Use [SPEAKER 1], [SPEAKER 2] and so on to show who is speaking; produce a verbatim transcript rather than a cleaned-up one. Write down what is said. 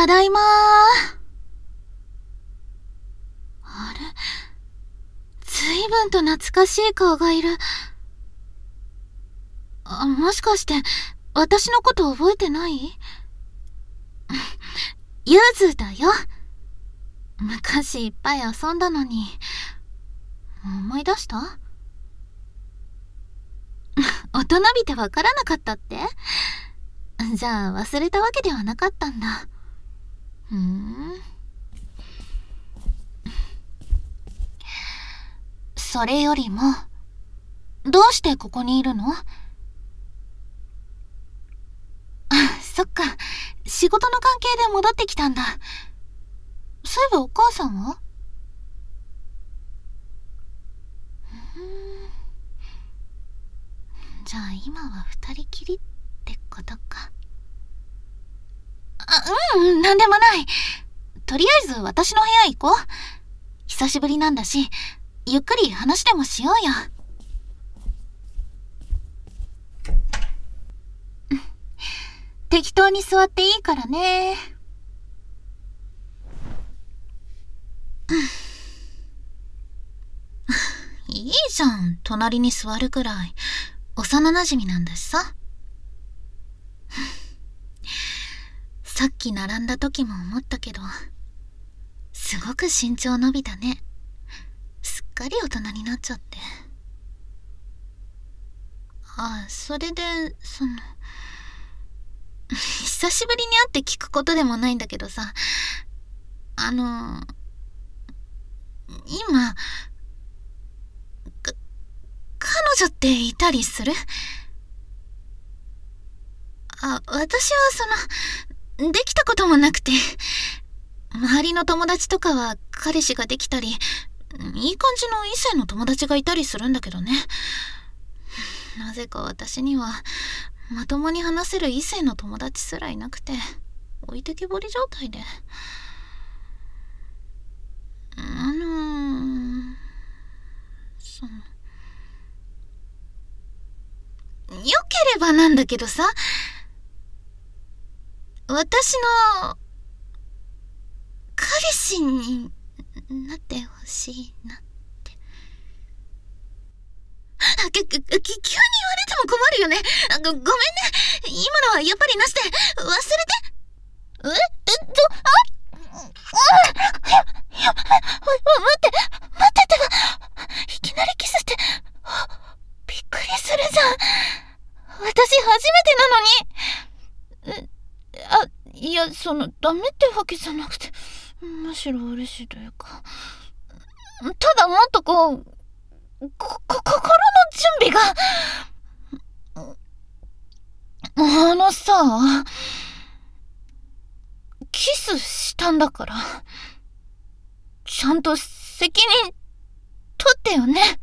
[SPEAKER 1] ただいまー。あれ、ずいぶんと懐かしい顔がいる。あ、もしかして私のこと覚えてない？ゆずだよ。昔いっぱい遊んだのに。思い出した？大人びてわからなかったって？じゃあ忘れたわけではなかったんだ。ふーん。それよりも、どうしてここにいるの？あ、そっか。仕事の関係で戻ってきたんだ。そういえばお母さんは？うーん。じゃあ今は二人きりってことか。あ、うん、なんでもない。とりあえず私の部屋行こう。久しぶりなんだし、ゆっくり話でもしようよ。適当に座っていいからね。いいじゃん、隣に座るくらい。幼馴染なんだしさ。さっき並んだ時も思ったけど、すごく身長伸びたね。すっかり大人になっちゃって。あ、それで、その、久しぶりに会って聞くことでもないんだけどさ、あの、今、か、彼女っていたりする？あ、私はその、できたこともなくて、周りの友達とかは彼氏ができたり、いい感じの異性の友達がいたりするんだけどね。なぜか私には、まともに話せる異性の友達すらいなくて、置いてけぼり状態で。あのー、その、よければなんだけどさ、私の、彼氏になってほしいなって。あ、き、き、急に言われても困るよね。あ、ご、ごめんね。今のはやっぱりなしで、忘れて。え、えっと、あ、あ、や、や、待って、待っててば、いきなりキスって、びっくりするじゃん。私初めてなのに。あ、いや、その、ダメってわけじゃなくて、むしろ嬉しいというか。ただもっとこう、こ、こ、心の準備が。あのさ、キスしたんだから、ちゃんと責任取ってよね。